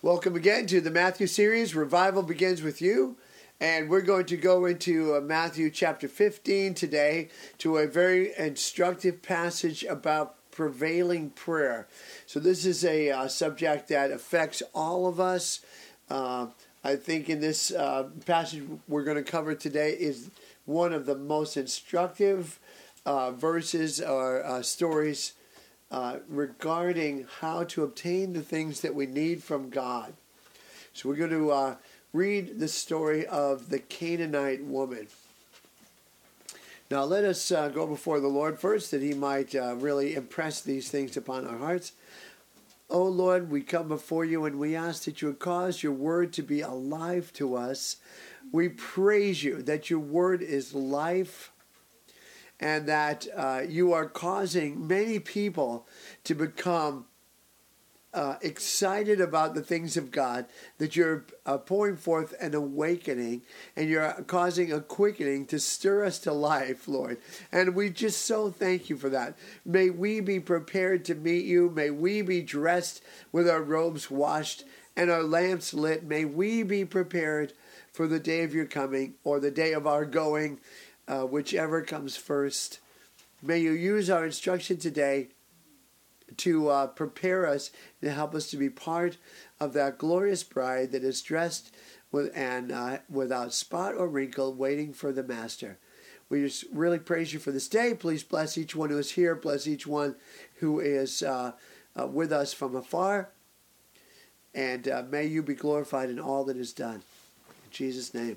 Welcome again to the Matthew series. Revival begins with you. And we're going to go into Matthew chapter 15 today to a very instructive passage about prevailing prayer. So this is a subject that affects all of us. I think in this passage we're going to cover today is one of the most instructive verses or stories regarding how to obtain the things that we need from God. So we're going to read the story of the Canaanite woman. Now let us go before the Lord first, that he might really impress these things upon our hearts. Oh Lord, we come before you and we ask that you would cause your word to be alive to us. We praise you that your word is life, and that you are causing many people to become excited about the things of God, that you're pouring forth an awakening, and you're causing a quickening to stir us to life, Lord. And we just so thank you for that. May we be prepared to meet you. May we be dressed with our robes washed and our lamps lit. May we be prepared for the day of your coming, or the day of our going, whichever comes first. May you use our instruction today to prepare us and help us to be part of that glorious bride that is dressed without spot or wrinkle, waiting for the Master. We just really praise you for this day. Please bless each one who is here. Bless each one who is with us from afar. And may you be glorified in all that is done. In Jesus' name.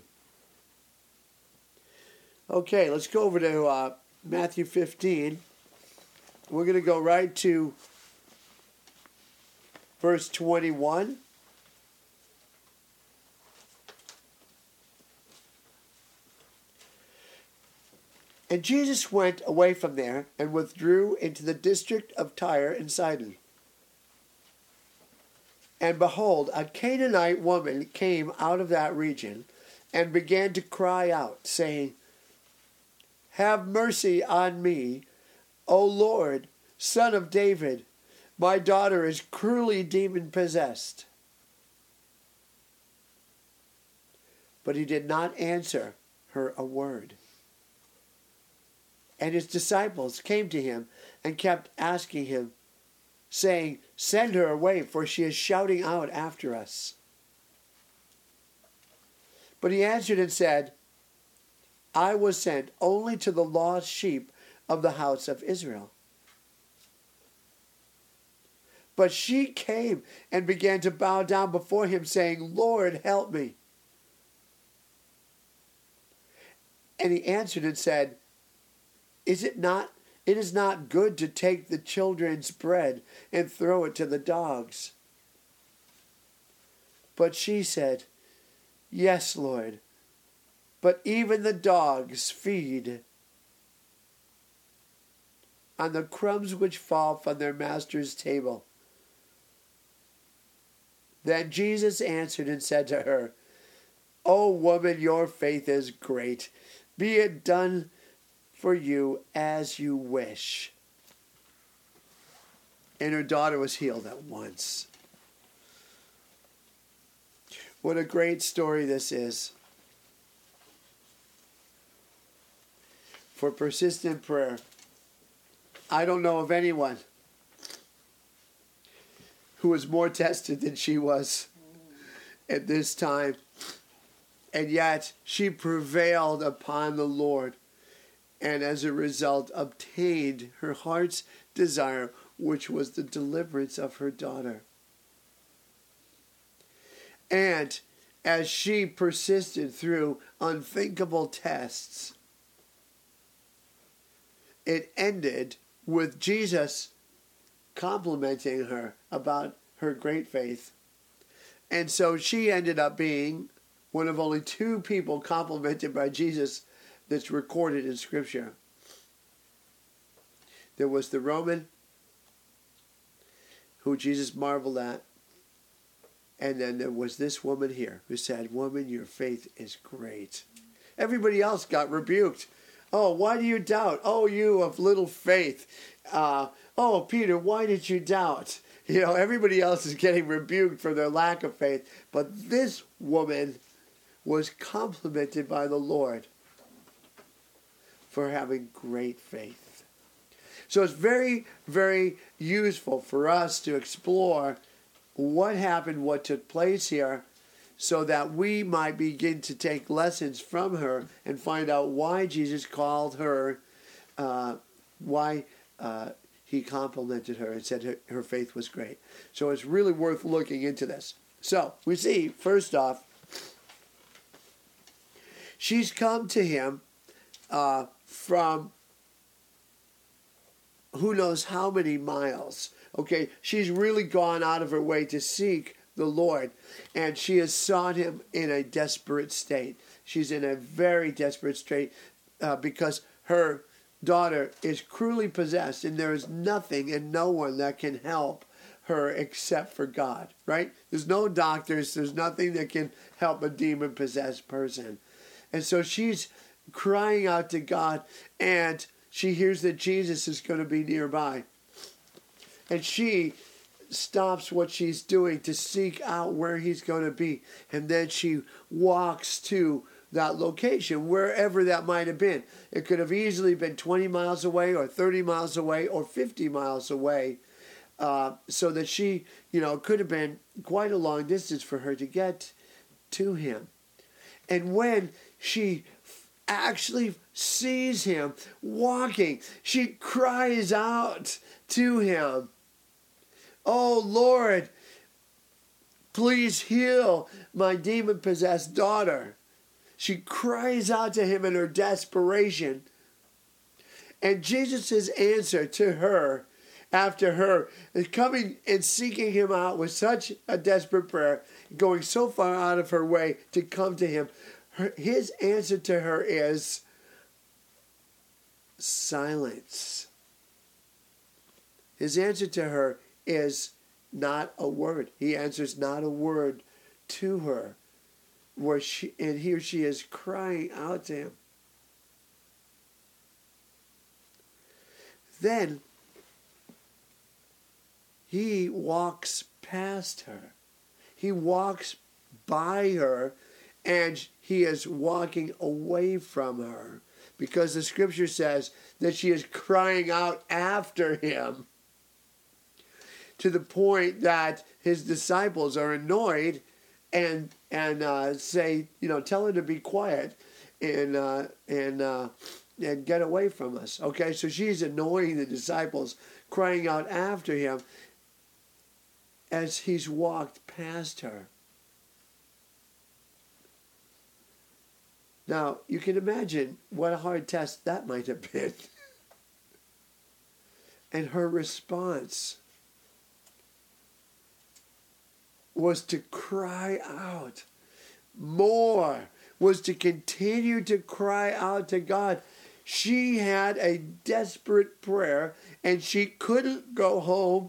Okay, let's go over to Matthew 15. We're going to go right to verse 21. And Jesus went away from there and withdrew into the district of Tyre and Sidon. And behold, a Canaanite woman came out of that region and began to cry out, saying, "Have mercy on me, O Lord, Son of David. My daughter is cruelly demon-possessed." But he did not answer her a word. And his disciples came to him and kept asking him, saying, "Send her away, for she is shouting out after us." But he answered and said, "I was sent only to the lost sheep of the house of Israel." But she came and began to bow down before him, saying, "Lord, help me." And he answered and said, It is not good to take the children's bread and throw it to the dogs." But she said, "Yes, Lord, but even the dogs feed on the crumbs which fall from their master's table." Then Jesus answered and said to her, "O woman, your faith is great. Be it done for you as you wish." And her daughter was healed at once. What a great story this is for persistent prayer. I don't know of anyone who was more tested than she was at this time. And yet she prevailed upon the Lord, and as a result obtained her heart's desire, which was the deliverance of her daughter. And as she persisted through unthinkable tests, it ended with Jesus complimenting her about her great faith. And so she ended up being one of only two people complimented by Jesus that's recorded in Scripture. There was the Roman, who Jesus marveled at. And then there was this woman here who said, "Woman, your faith is great." Everybody else got rebuked. "Oh, why do you doubt? Oh, you of little faith. Oh, Peter, why did you doubt?" Everybody else is getting rebuked for their lack of faith, but this woman was complimented by the Lord for having great faith. So it's very, very useful for us to explore what happened, what took place here, so that we might begin to take lessons from her and find out why Jesus called her, why he complimented her and said her faith was great. So it's really worth looking into this. So we see, first off, she's come to him from who knows how many miles. Okay, she's really gone out of her way to seek the Lord, and she has sought him in a desperate state. She's in a very desperate state because her daughter is cruelly possessed, and there is nothing and no one that can help her except for God, right? There's no doctors, there's nothing that can help a demon-possessed person. And so she's crying out to God, and she hears that Jesus is going to be nearby. And she stops what she's doing to seek out where he's going to be. And then she walks to that location, wherever that might have been. It could have easily been 20 miles away or 30 miles away or 50 miles away. So that she, it could have been quite a long distance for her to get to him. And when she actually sees him walking, she cries out to him, "Oh Lord, please heal my demon-possessed daughter." She cries out to him in her desperation. And Jesus' answer to her, after her coming and seeking him out with such a desperate prayer, going so far out of her way to come to him, his answer to her is silence. His answer to her is not a word. He answers not a word to her. And here she is crying out to him. Then he walks past her. He walks by her, and he is walking away from her, because the scripture says that she is crying out after him, to the point that his disciples are annoyed and say, tell her to be quiet and get away from us. Okay, so she's annoying the disciples, crying out after him as he's walked past her. Now, you can imagine what a hard test that might have been. And her response was to cry out more, was to continue to cry out to God. She had a desperate prayer, and she couldn't go home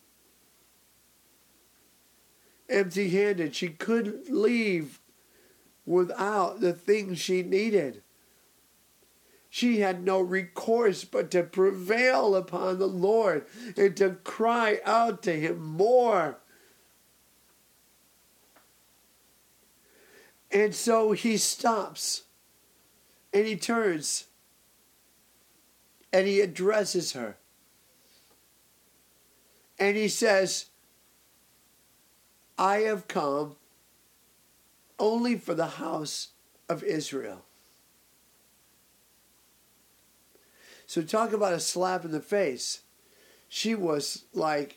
empty-handed. She couldn't leave without the things she needed. She had no recourse but to prevail upon the Lord and to cry out to him more. And so he stops, and he turns, and he addresses her. And he says, "I have come only for the house of Israel." So talk about a slap in the face. She was like,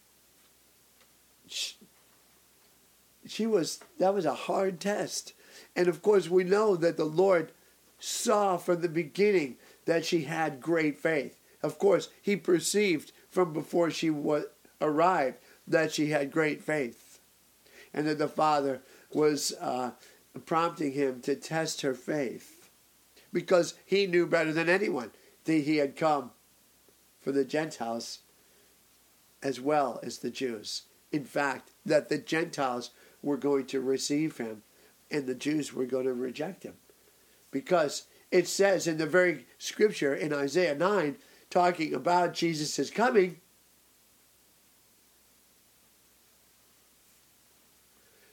that was a hard test. And of course we know that the Lord saw from the beginning that she had great faith. Of course, he perceived from before she arrived that she had great faith. And that the Father was prompting him to test her faith, because he knew better than anyone that he had come for the Gentiles as well as the Jews. In fact, that the Gentiles were going to receive him and the Jews were going to reject him. Because it says in the very scripture in Isaiah 9, talking about Jesus' coming,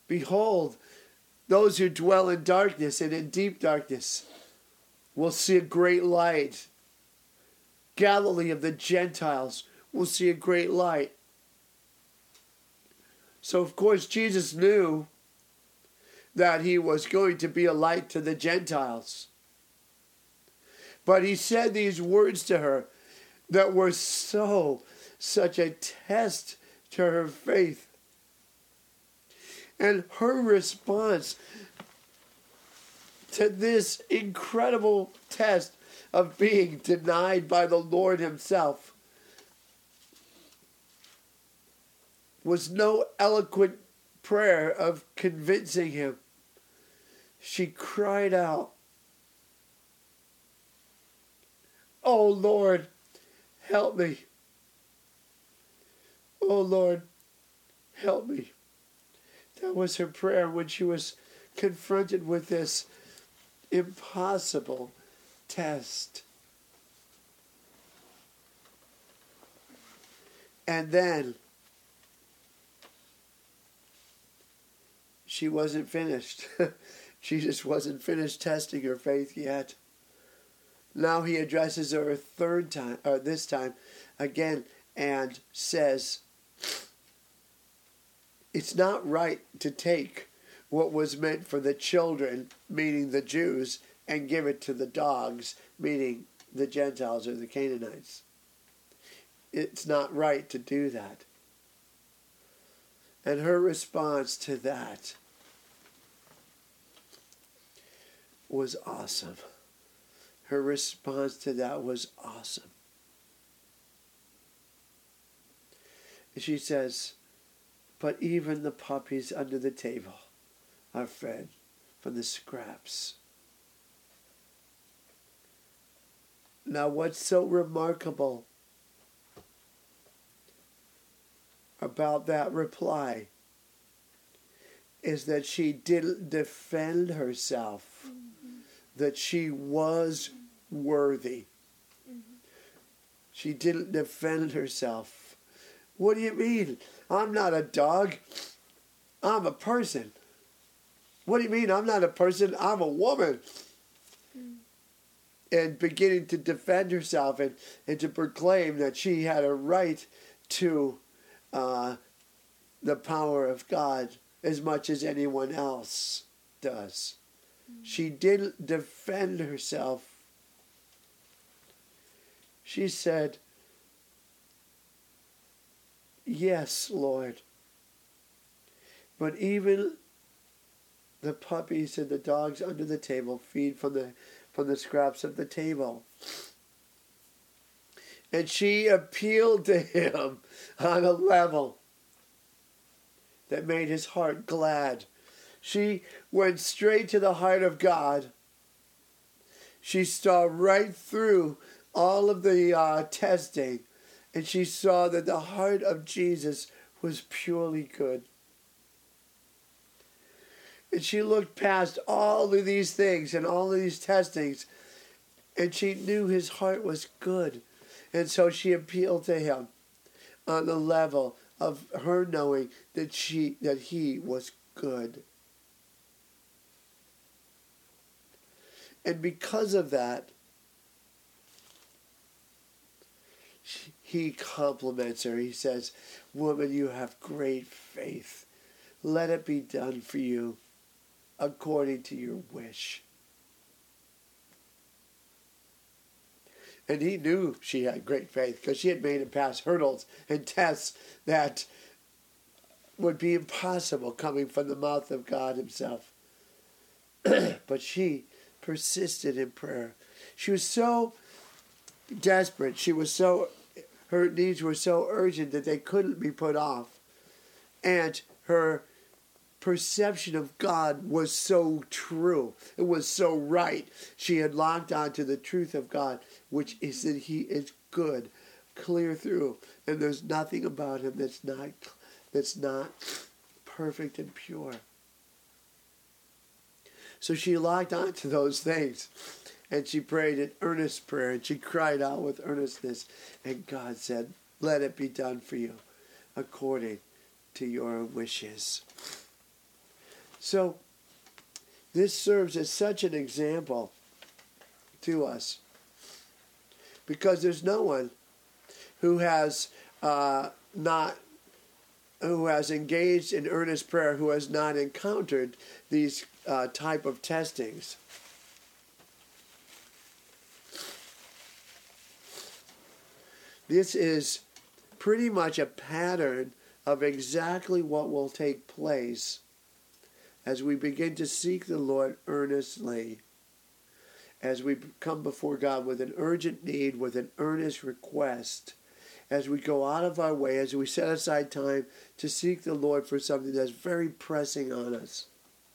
Behold, those who dwell in darkness and in deep darkness will see a great light. Galilee of the Gentiles will see a great light. So, of course, Jesus knew that he was going to be a light to the Gentiles. But he said these words to her that were such a test to her faith. And her response to this incredible test of being denied by the Lord himself was no eloquent prayer of convincing him. She cried out, "Oh Lord, help me. Oh Lord, help me." That was her prayer when she was confronted with this impossible test. And then she wasn't finished. Jesus wasn't finished testing her faith yet. Now he addresses her a third time, or this time again, and says, it's not right to take what was meant for the children, meaning the Jews, and give it to the dogs, meaning the Gentiles or the Canaanites. It's not right to do that. And her response to that was awesome. Her response to that was awesome. She says, "But even the puppies under the table are fed from the scraps." Now, what's so remarkable about that reply is that she didn't defend herself, that she was worthy. She didn't defend herself. What do you mean? I'm not a dog. I'm a person. What do you mean I'm not a person? I'm a woman. And beginning to defend herself and to proclaim that she had a right to the power of God as much as anyone else does. She didn't defend herself. She said, "Yes, Lord. But even the puppies and the dogs under the table feed from the scraps of the table." And she appealed to him on a level that made his heart glad. She went straight to the heart of God. She saw right through all of the testing, and she saw that the heart of Jesus was purely good. And she looked past all of these things and all of these testings, and she knew his heart was good. And so she appealed to him on the level of her knowing that he was good. And because of that, he compliments her. He says, "Woman, you have great faith. Let it be done for you according to your wish." And he knew she had great faith because she had made him pass hurdles and tests that would be impossible coming from the mouth of God himself. But she persisted in prayer. She was so desperate. Her needs were so urgent that they couldn't be put off. And her perception of God was so true. It was so right. She had locked on to the truth of God, which is that he is good, clear through. And there's nothing about him that's not perfect and pure. So she locked on to those things. And she prayed an earnest prayer. And she cried out with earnestness. And God said, "Let it be done for you according to your wishes." So this serves as such an example to us, because there's no one who has engaged in earnest prayer who has not encountered these type of testings. This is pretty much a pattern of exactly what will take place as we begin to seek the Lord earnestly, as we come before God with an urgent need, with an earnest request, as we go out of our way, as we set aside time to seek the Lord for something that's very pressing on us.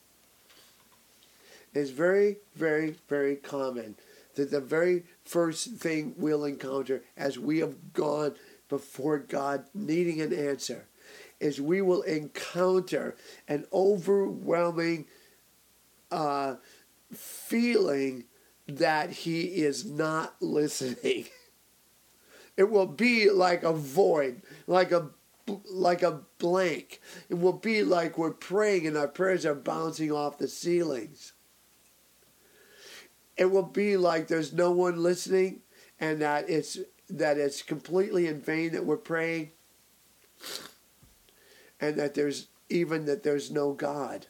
It's very, very, very common that the very first thing we'll encounter as we have gone before God needing an answer is we will encounter an overwhelming feeling that He is not listening. It will be like a void, like a blank. It will be like we're praying and our prayers are bouncing off the ceilings. It will be like there's no one listening, and that it's completely in vain that we're praying, and that there's no God.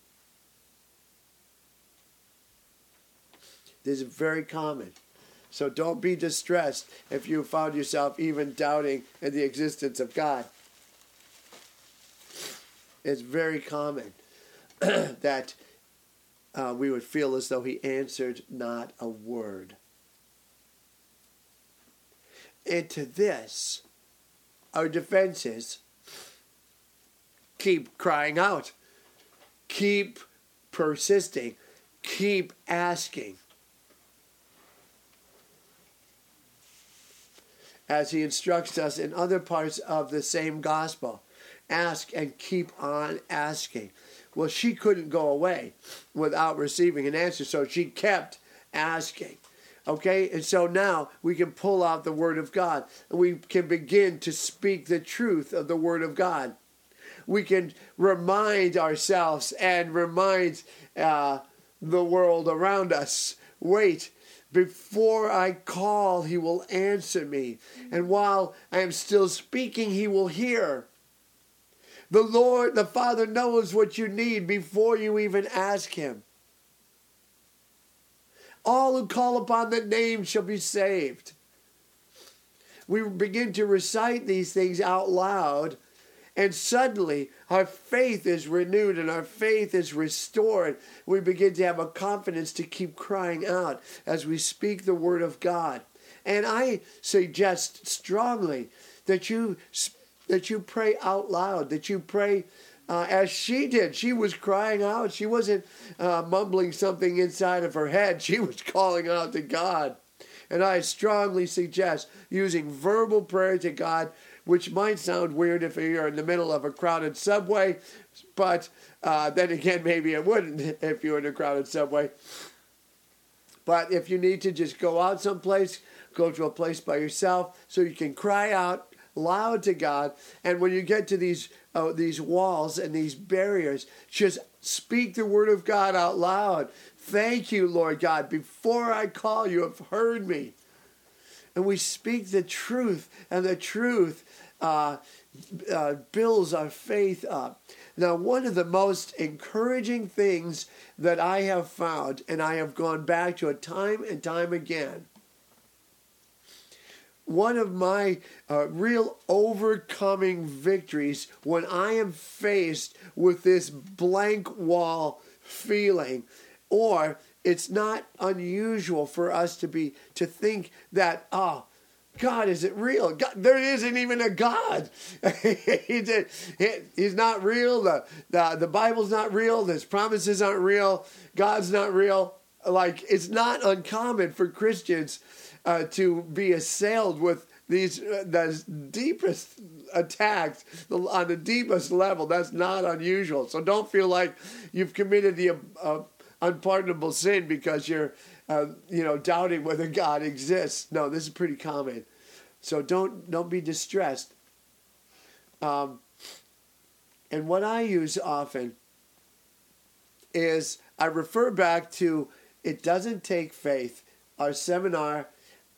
This is very common. So don't be distressed if you found yourself even doubting in the existence of God. It's very common that we would feel as though He answered not a word. And to this, our defense is keep crying out, keep persisting, keep asking. As He instructs us in other parts of the same gospel, ask and keep on asking. Well, she couldn't go away without receiving an answer, so she kept asking. Okay, and so now we can pull out the Word of God, and we can begin to speak the truth of the Word of God. We can remind ourselves and remind the world around us, wait, before I call, He will answer me. And while I am still speaking, He will hear. The Lord, the Father, knows what you need before you even ask Him. All who call upon the name shall be saved. We begin to recite these things out loud, and suddenly our faith is renewed and our faith is restored. We begin to have a confidence to keep crying out as we speak the Word of God. And I suggest strongly that you pray out loud, that you pray as she did. She was crying out. She wasn't mumbling something inside of her head. She was calling out to God. And I strongly suggest using verbal prayer to God, which might sound weird if you're in the middle of a crowded subway, but then again, maybe it wouldn't if you're in a crowded subway. But if you need to just go out someplace, go to a place by yourself so you can cry out loud to God. And when you get to these walls and these barriers, just speak the Word of God out loud. Thank you, Lord God. Before I call, you have heard me. And we speak the truth, and the truth builds our faith up. Now, one of the most encouraging things that I have found, and I have gone back to it time and time again, one of my real overcoming victories when I am faced with this blank wall feeling, or it's not unusual for us to think that, God isn't real. God, there isn't even a God. He's not real. The Bible's not real. His promises aren't real. God's not real. Like, it's not uncommon for Christians to be assailed with these the deepest attacks on the deepest level. That's not unusual. So don't feel like you've committed the unpardonable sin because you're doubting whether God exists. No, this is pretty common. So don't be distressed. And what I use often is I refer back to It Doesn't Take Faith, our seminar,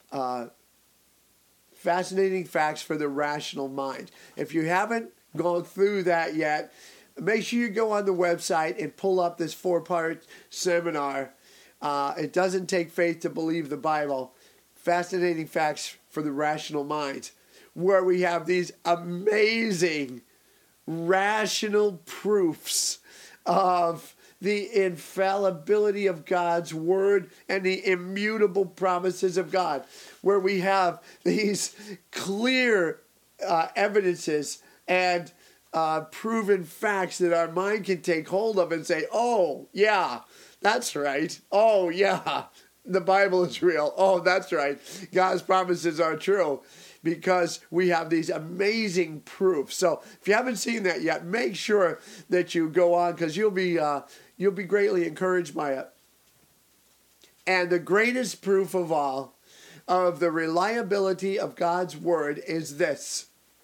Fascinating Facts for the Rational Mind. If you haven't gone through that yet, make sure you go on the website and pull up this 4-part seminar. It Doesn't Take Faith to Believe the Bible, Fascinating Facts for the Rational Mind, where we have these amazing rational proofs of the infallibility of God's word and the immutable promises of God, where we have these clear evidences and proven facts that our mind can take hold of and say, oh, yeah, that's right. Oh, yeah, the Bible is real. Oh, that's right. God's promises are true, because we have these amazing proofs. So if you haven't seen that yet, make sure that you go on, because you'll be greatly encouraged by it. And the greatest proof of all of the reliability of God's word is this: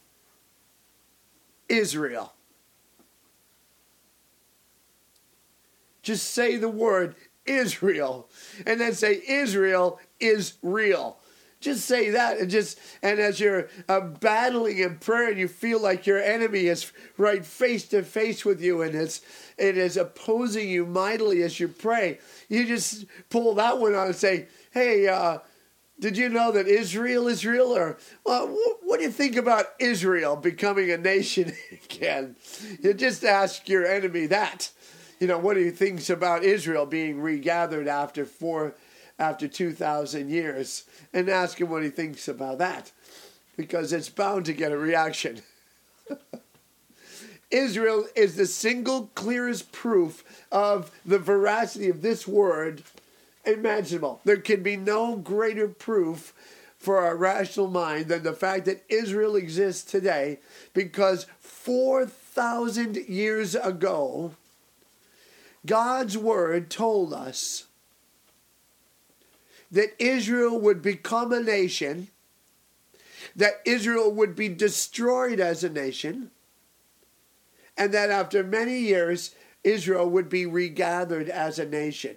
Israel. Just say the word Israel, and then say Israel is real. Just say that, and as you're battling in prayer and you feel like your enemy is right face to face with you and it is opposing you mightily as you pray, you just pull that one on and say, hey, did you know that Israel is real? Or, well, what do you think about Israel becoming a nation again? You just ask your enemy that. What do you think about Israel being regathered after 2,000 years, and ask him what he thinks about that, because it's bound to get a reaction. Israel is the single clearest proof of the veracity of this word imaginable. There can be no greater proof for our rational mind than the fact that Israel exists today, because 4,000 years ago, God's word told us that Israel would become a nation, that Israel would be destroyed as a nation, and that after many years, Israel would be regathered as a nation.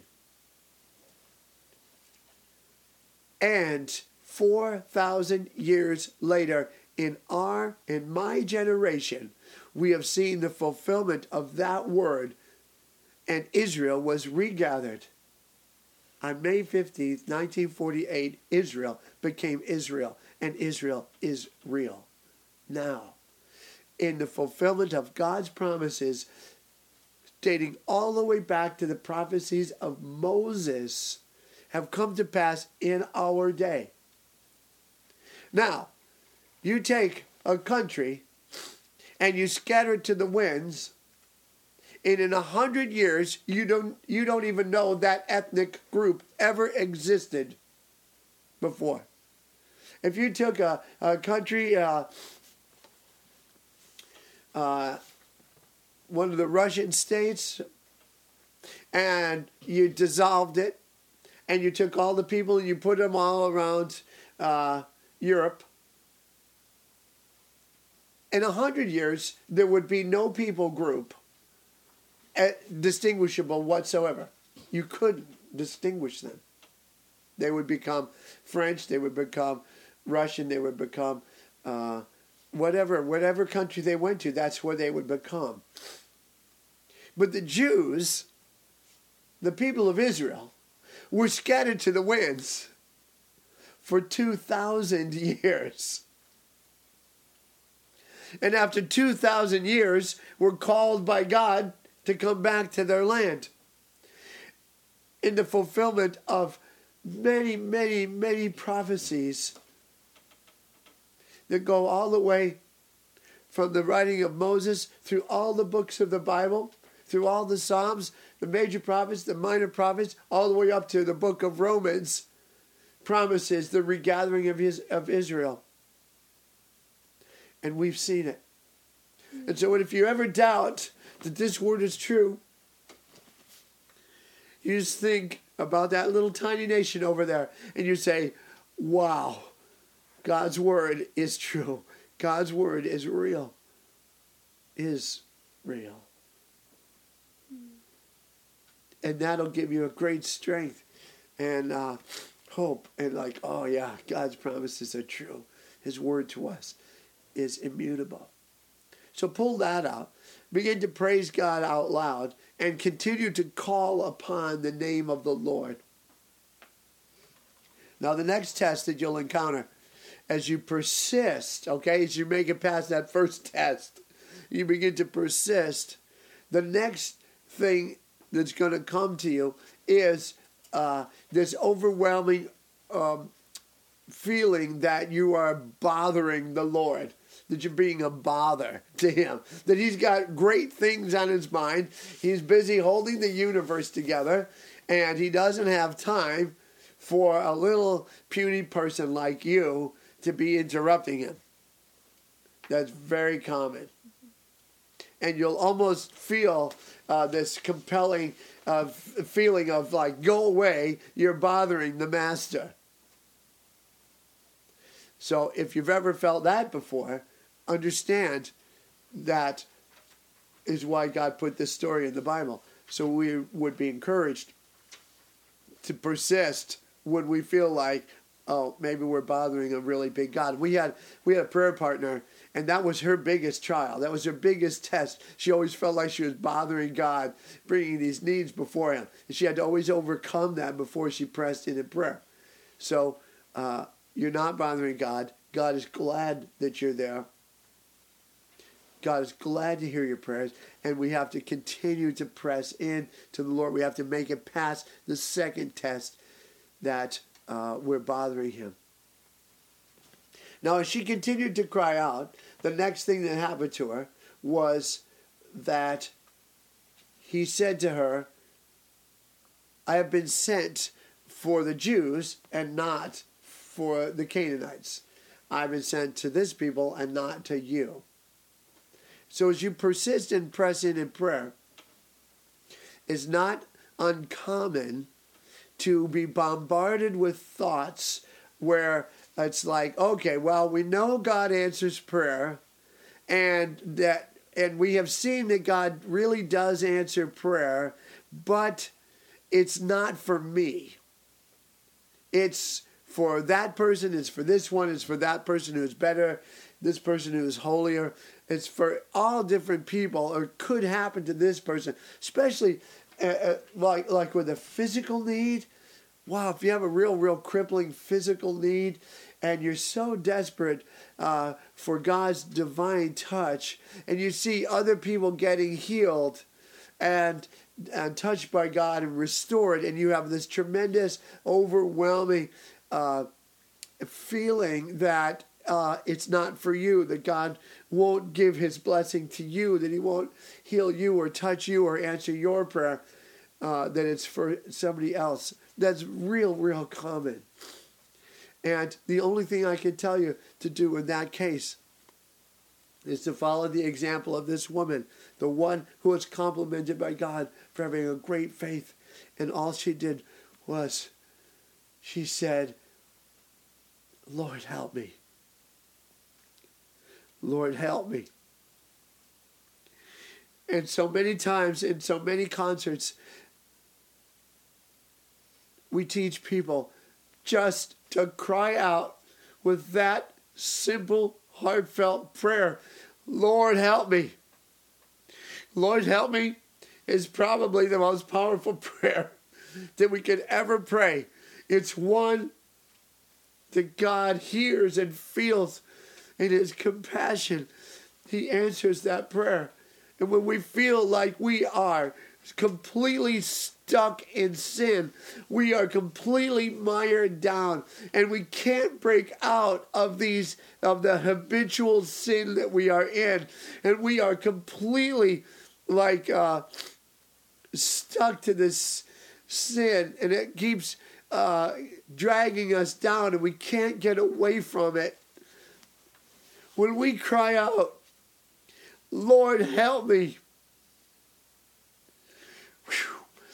And 4,000 years later, in my generation, we have seen the fulfillment of that word, and Israel was regathered. On May 15th, 1948, Israel became Israel, and Israel is real now. In the fulfillment of God's promises, dating all the way back to the prophecies of Moses, have come to pass in our day. Now, you take a country and you scatter it to the winds, and in 100 years, you don't even know that ethnic group ever existed before. If you took a country, one of the Russian states, and you dissolved it, and you took all the people and you put them all around Europe, in 100 years, there would be no people group distinguishable whatsoever. You couldn't distinguish them. They would become French, they would become Russian, they would become whatever country they went to, that's where they would become. But the Jews, the people of Israel, were scattered to the winds for 2,000 years. And after 2,000 years, were called by God to come back to their land, in the fulfillment of many, many, many prophecies that go all the way from the writing of Moses through all the books of the Bible, through all the Psalms, the major prophets, the minor prophets, all the way up to the book of Romans, promises the regathering of Israel. And we've seen it. And so if you ever doubt that this word is true, you just think about that little tiny nation over there, and you say, wow, God's word is true. God's word is real. Is real. and that'll give you a great strength and hope. And like, oh yeah, God's promises are true. His word to us is immutable. So pull that out. Begin to praise God out loud and continue to call upon the name of the Lord. Now the next test that you'll encounter as you persist, okay, as you make it past that first test, you begin to persist. The next thing that's going to come to you is this overwhelming feeling that you are bothering the Lord, that you're being a bother to him, that he's got great things on his mind. He's busy holding the universe together, and he doesn't have time for a little puny person like you to be interrupting him. That's very common. And you'll almost feel this compelling feeling of like, go away, you're bothering the master. So if you've ever felt that before, understand that is why God put this story in the Bible. So we would be encouraged to persist when we feel like, oh, maybe we're bothering a really big God. We had a prayer partner, and that was her biggest trial. That was her biggest test. She always felt like she was bothering God, bringing these needs before him. And she had to always overcome that before she pressed in prayer. So you're not bothering God. God is glad that you're there. God is glad to hear your prayers, and we have to continue to press in to the Lord. We have to make it past the second test that we're bothering him. Now, as she continued to cry out, the next thing that happened to her was that he said to her, I have been sent for the Jews and not for the Canaanites. I've been sent to this people and not to you. So as you persist and press in prayer, it's not uncommon to be bombarded with thoughts where it's like, okay, well, we know God answers prayer, and we have seen that God really does answer prayer, but it's not for me. It's for that person, it's for this one, it's for that person who is better, this person who is holier. It's for all different people, or could happen to this person, especially like with a physical need. Wow, if you have a real crippling physical need and you're so desperate for God's divine touch, and you see other people getting healed and touched by God and restored, and you have this tremendous, overwhelming feeling that it's not for you, that God won't give his blessing to you, that he won't heal you or touch you or answer your prayer, that it's for somebody else. That's real common. And the only thing I can tell you to do in that case is to follow the example of this woman, the one who was complimented by God for having a great faith. And all she did was, she said, Lord, help me. Lord, help me. And so many times in so many concerts, we teach people just to cry out with that simple, heartfelt prayer, Lord, help me. Lord, help me is probably the most powerful prayer that we could ever pray. It's one that God hears and feels in his compassion. He answers that prayer. And when we feel like we are completely stuck in sin, we are completely mired down, and we can't break out of the habitual sin that we are in, and we are completely like stuck to this sin, and it keeps dragging us down, and we can't get away from it. When we cry out, Lord, help me,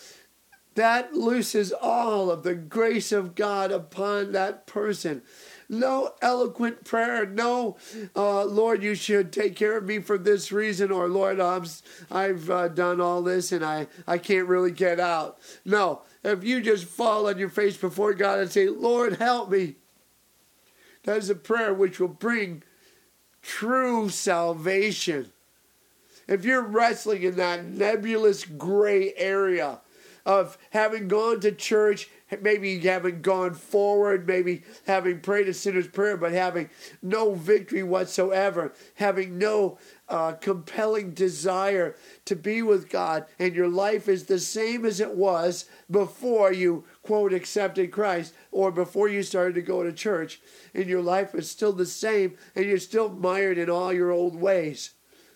that looses all of the grace of God upon that person. No eloquent prayer. No, Lord, you should take care of me for this reason. Or, Lord, I've done all this and I can't really get out. No, if you just fall on your face before God and say, Lord, help me. That is a prayer which will bring true salvation. If you're wrestling in that nebulous gray area of having gone to church, maybe you haven't gone forward, maybe having prayed a sinner's prayer, but having no victory whatsoever, having no compelling desire to be with God, and your life is the same as it was before you, quote, accepted Christ, or before you started to go to church, and your life is still the same, and you're still mired in all your old ways.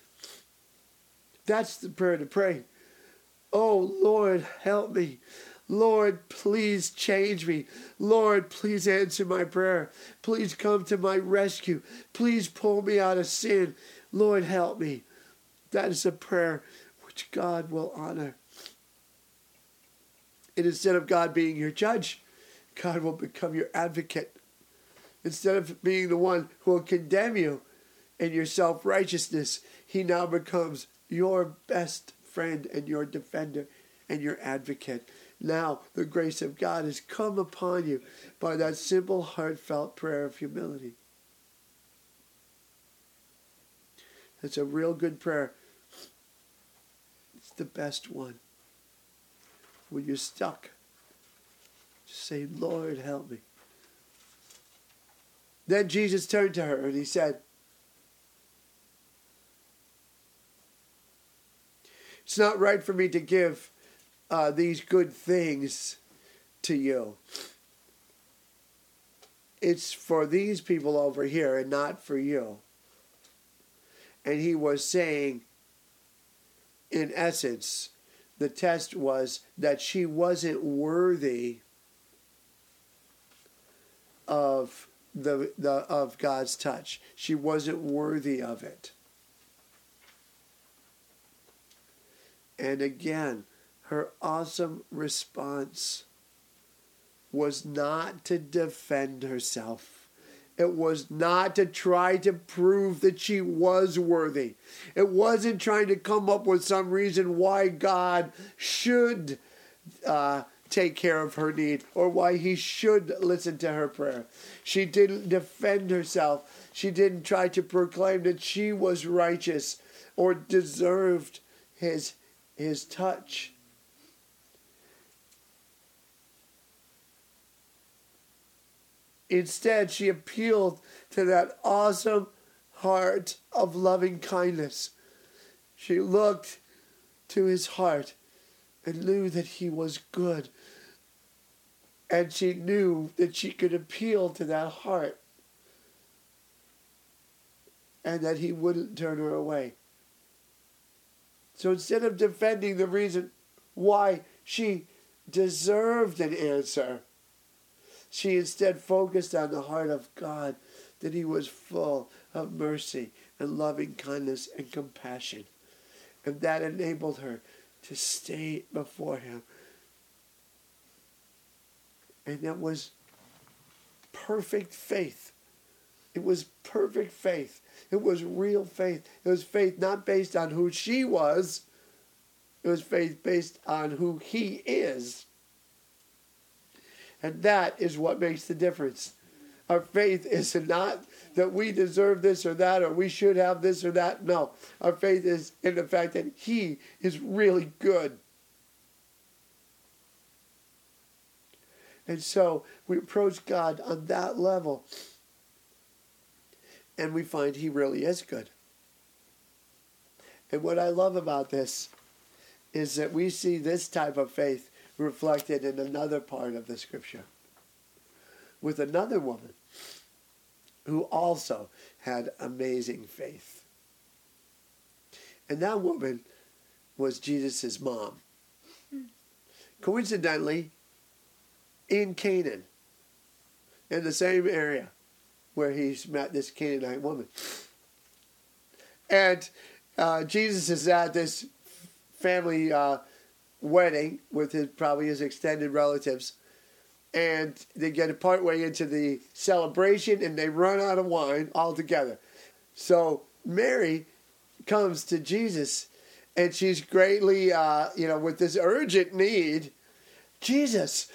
That's the prayer to pray. Oh, Lord, help me. Lord, please change me. Lord, please answer my prayer. Please come to my rescue. Please pull me out of sin. Lord, help me. That is a prayer which God will honor. And instead of God being your judge, God will become your advocate. Instead of being the one who will condemn you in your self-righteousness, he now becomes your best friend and your defender and your advocate. Now the grace of God has come upon you by that simple, heartfelt prayer of humility. That's a real good prayer. It's the best one. When you're stuck, just say, Lord, help me. Then Jesus turned to her and he said, it's not right for me to give these good things to you. It's for these people over here and not for you. And he was saying, in essence, the test was that she wasn't worthy of of God's touch. She wasn't worthy of it. And again, her awesome response was not to defend herself. It was not to try to prove that she was worthy. It wasn't trying to come up with some reason why God should take care of her need or why he should listen to her prayer. She didn't defend herself. She didn't try to proclaim that she was righteous or deserved his touch. Instead, she appealed to that awesome heart of loving kindness. She looked to his heart and knew that he was good. And she knew that she could appeal to that heart and that he wouldn't turn her away. So instead of defending the reason why she deserved an answer, she instead focused on the heart of God, that he was full of mercy and loving kindness and compassion. And that enabled her to stay before him. And that was perfect faith. It was perfect faith. It was real faith. It was faith not based on who she was. It was faith based on who he is. And that is what makes the difference. Our faith is not that we deserve this or that, or we should have this or that. No, our faith is in the fact that he is really good. And so we approach God on that level, and we find he really is good. And what I love about this is that we see this type of faith reflected in another part of the scripture with another woman who also had amazing faith. And that woman was Jesus' mom. Coincidentally, in Canaan, in the same area where he's met this Canaanite woman. And Jesus is at this family wedding with probably his extended relatives. and they get partway into the celebration, and they run out of wine altogether. So Mary comes to Jesus, and she's greatly, with this urgent need. Jesus,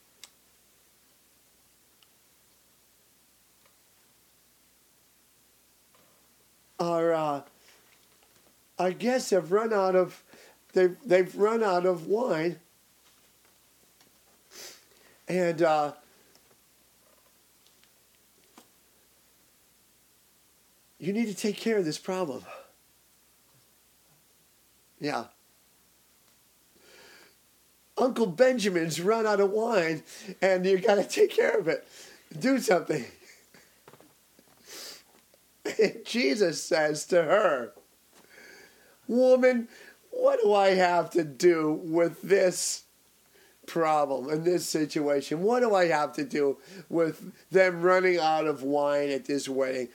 our guests have run out of, they've run out of wine, and you need to take care of this problem. Yeah. Uncle Benjamin's run out of wine, and you got to take care of it. Do something. And Jesus says to her, woman, what do I have to do with this problem and this situation? What do I have to do with them running out of wine at this wedding?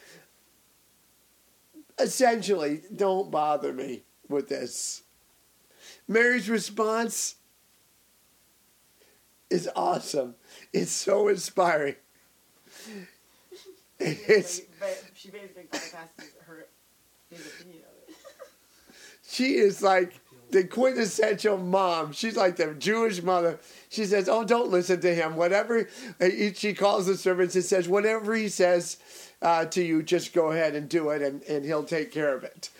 Essentially, don't bother me with this. Mary's response is awesome. It's so inspiring. It's, she basically bypasses his opinion of it. She is like the quintessential mom. She's like the Jewish mother. She says, oh, don't listen to him. Whatever, she calls the servants and says, whatever he says to you, just go ahead and do it, and he'll take care of it.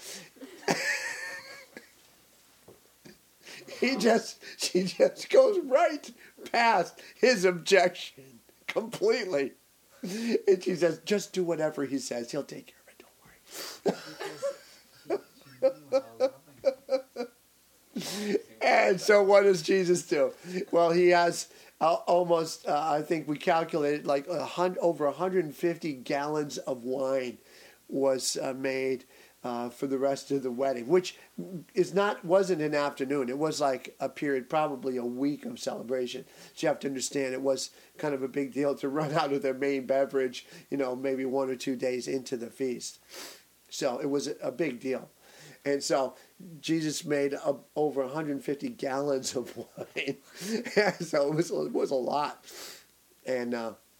She just goes right past his objection completely. And she says, just do whatever he says. He'll take care of it. Don't worry. And so what does Jesus do? Well, he has almost, I think we calculated, like over 150 gallons of wine was made for the rest of the wedding, which wasn't an afternoon. It was like a period, probably a week of celebration. So you have to understand it was kind of a big deal to run out of their main beverage, maybe 1 or 2 days into the feast. So it was a big deal. And so Jesus made over 150 gallons of wine. So it was a lot. And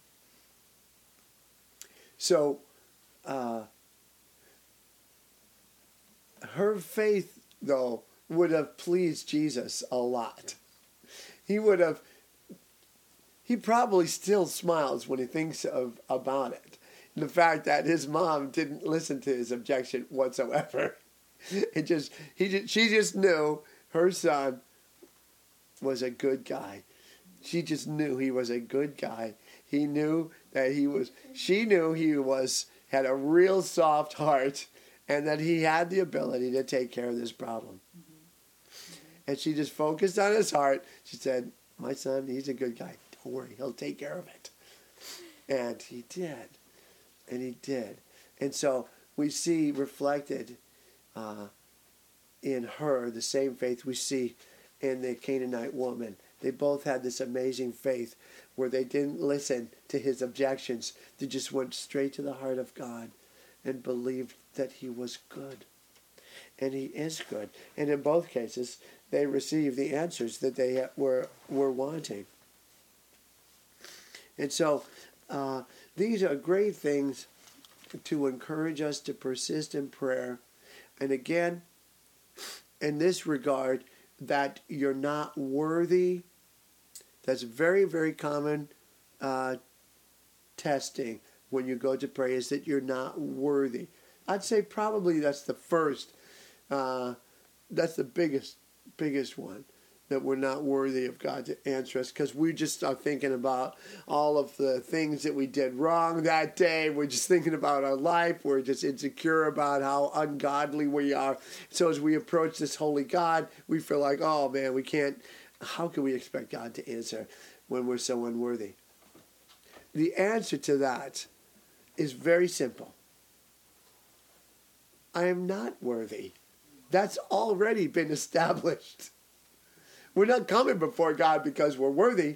her faith, though, would have pleased Jesus a lot. He probably still smiles when he thinks about it. And the fact that his mom didn't listen to his objection whatsoever. She just knew her son was a good guy. She just knew he was a good guy. She knew he had a real soft heart, and that he had the ability to take care of this problem. Mm-hmm. And she just focused on his heart. She said, my son, he's a good guy. Don't worry, he'll take care of it. And he did. And he did. And so we see reflected in her the same faith we see in the Canaanite woman. They both had this amazing faith where they didn't listen to his objections. They just went straight to the heart of God and believed that he was good. And he is good. And in both cases, they received the answers that they were wanting. And so these are great things to encourage us to persist in prayer. And again, in this regard, that you're not worthy, that's very, very common testing when you go to pray, is that you're not worthy. I'd say probably that's the first, that's the biggest one, that we're not worthy of God to answer us, because we just are thinking about all of the things that we did wrong that day. We're just thinking about our life. We're just insecure about how ungodly we are. So as we approach this holy God, we feel like, oh man, how can we expect God to answer when we're so unworthy? The answer to that is very simple. I am not worthy. That's already been established. We're not coming before God because we're worthy.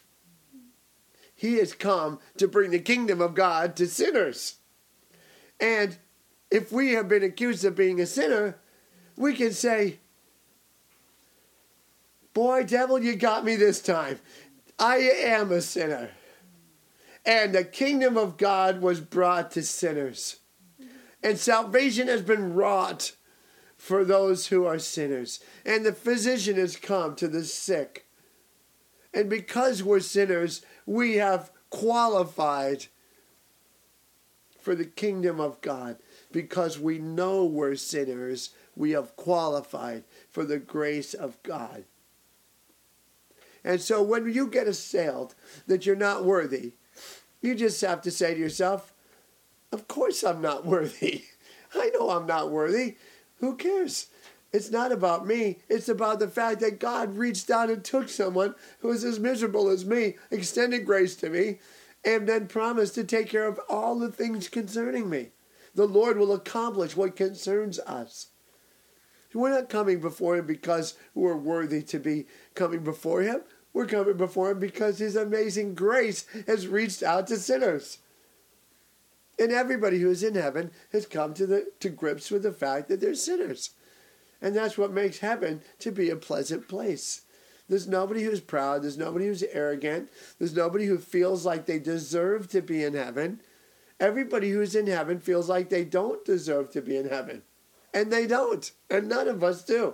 He has come to bring the kingdom of God to sinners. And if we have been accused of being a sinner, we can say, boy, devil, you got me this time. I am a sinner. And the kingdom of God was brought to sinners. And salvation has been wrought for those who are sinners. And the physician has come to the sick. And because we're sinners, we have qualified for the kingdom of God. Because we know we're sinners, we have qualified for the grace of God. And so when you get assailed that you're not worthy, you just have to say to yourself, of course I'm not worthy. I know I'm not worthy. Who cares? It's not about me. It's about the fact that God reached down and took someone who was as miserable as me, extended grace to me, and then promised to take care of all the things concerning me. The Lord will accomplish what concerns us. We're not coming before Him because we're worthy to be coming before Him. We're coming before Him because His amazing grace has reached out to sinners. And everybody who is in heaven has come to grips with the fact that they're sinners. And that's what makes heaven to be a pleasant place. There's nobody who's proud. There's nobody who's arrogant. There's nobody who feels like they deserve to be in heaven. Everybody who's in heaven feels like they don't deserve to be in heaven. And they don't. And none of us do.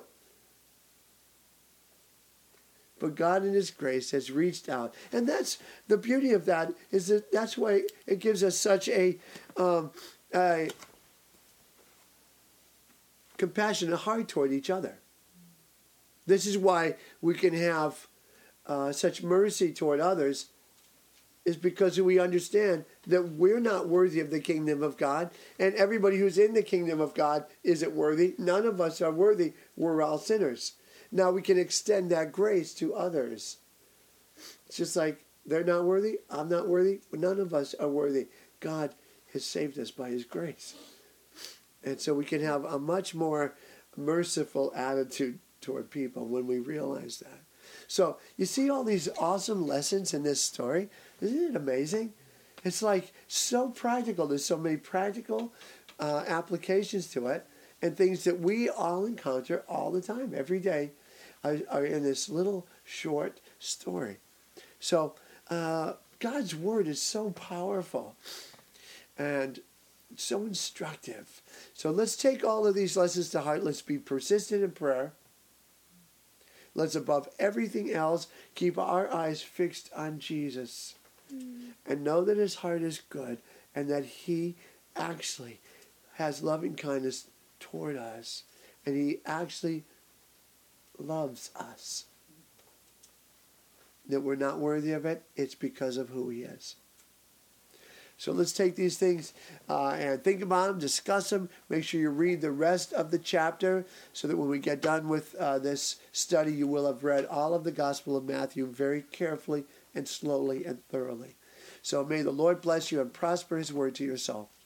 But God in His grace has reached out. And that's the beauty of that, is that that's why it gives us such a compassionate heart toward each other. This is why we can have such mercy toward others, is because we understand that we're not worthy of the kingdom of God, and everybody who's in the kingdom of God isn't worthy. None of us are worthy. We're all sinners. Now we can extend that grace to others. It's just like they're not worthy, I'm not worthy, none of us are worthy. God has saved us by His grace. And so we can have a much more merciful attitude toward people when we realize that. So you see all these awesome lessons in this story? Isn't it amazing? It's like so practical. There's so many practical applications to it, and things that we all encounter all the time, every day, are in this little short story. So God's Word is so powerful and so instructive. So let's take all of these lessons to heart. Let's be persistent in prayer. Let's, above everything else, keep our eyes fixed on Jesus. And know that His heart is good, and that He actually has loving kindness toward us, and He actually loves us. That we're not worthy of it, it's because of who He is. So let's take these things and think about them, discuss them. Make sure you read the rest of the chapter so that when we get done with this study, you will have read all of the Gospel of Matthew very carefully and slowly and thoroughly. So may the Lord bless you and prosper His word to your soul.